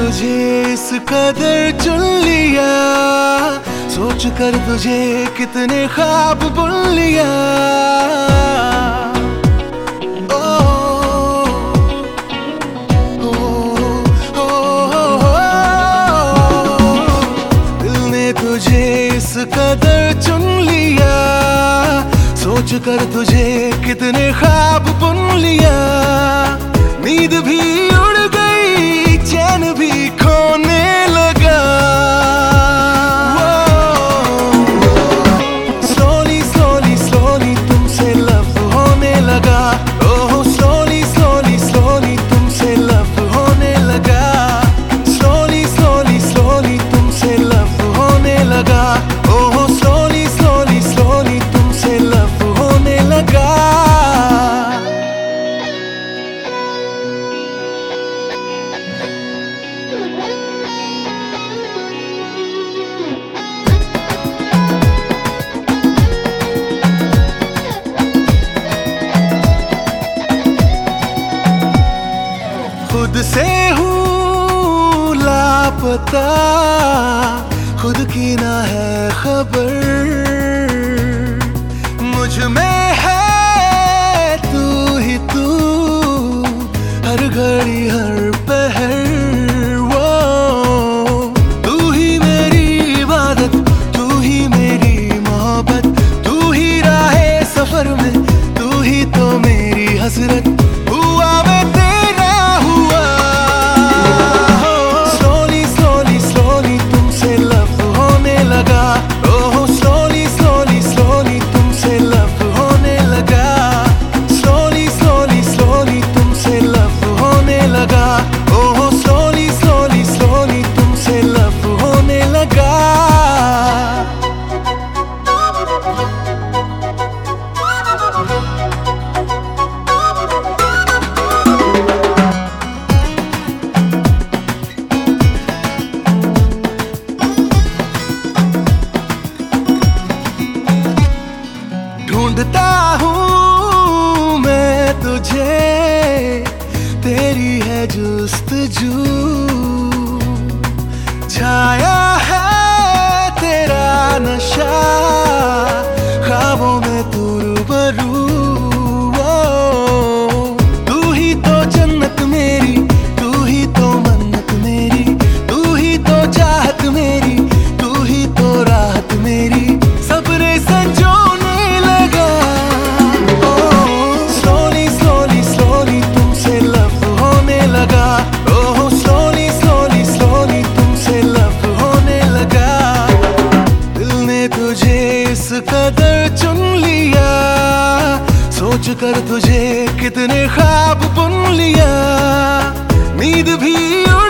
तुझे इस कदर चुन लिया, सोच कर तुझे कितने ख्वाब बुन लिया। ओ, ओ, ओ, ओ, दिल ने तुझे इस कदर चुन लिया, सोच कर तुझे कितने ख्वाब बुन लिया। नींद भी उड़ गई, चैन भी खोने लगा। स्लोली स्लोली स्लोली तुमसे लव होने लगा। ओह स्लोली स्लोली स्लोली तुमसे लव होने लगा। स्लोली स्लोली स्लोली तुमसे लव होने लगा। ओह स्लोली स्लोली स्लोली तुमसे लव होने लगा। खुद से हूँ लापता, खुद की ना है खबर। मुझ में है तू ही तू, हर घड़ी हर पहर। वो तू ही मेरी इबादत, तू ही मेरी मोहब्बत, तू ही राहे सफर में, तू ही तो मेरी हसरत। हुआ मैं तेरा हुआ। स्लोली स्लोली स्लोली तुमसे लव होने लगा। ओह स्लोली स्लोली स्लोली तुमसे लव होने लगा। स्लोली स्लोली स्लोली तुमसे लव होने लगा। ओह स्लोली स्लोली स्लोली तुमसे लव होने लगा। ढूंढता हूँ मैं तुझे, तेरी है जुस्तजू। छाया है तेरा नशा, ख्वाबों में तू रूबरू। तू ही तो जन्नत मेरी, तू ही तो मन्नत मेरी, तू ही तो चाहत मेरी, तू ही तो राहत मेरी। सब्र संजोने लगा। स्लोली स्लोली स्लोली तुमसे लव होने लगा। ओह स्लोली स्लोली स्लोली तुमसे लव होने लगा। दिल ने तुझे इस कदर चुन लिया, सोच कर तुझे कितने ख्वाब बुन लिया। नींद भी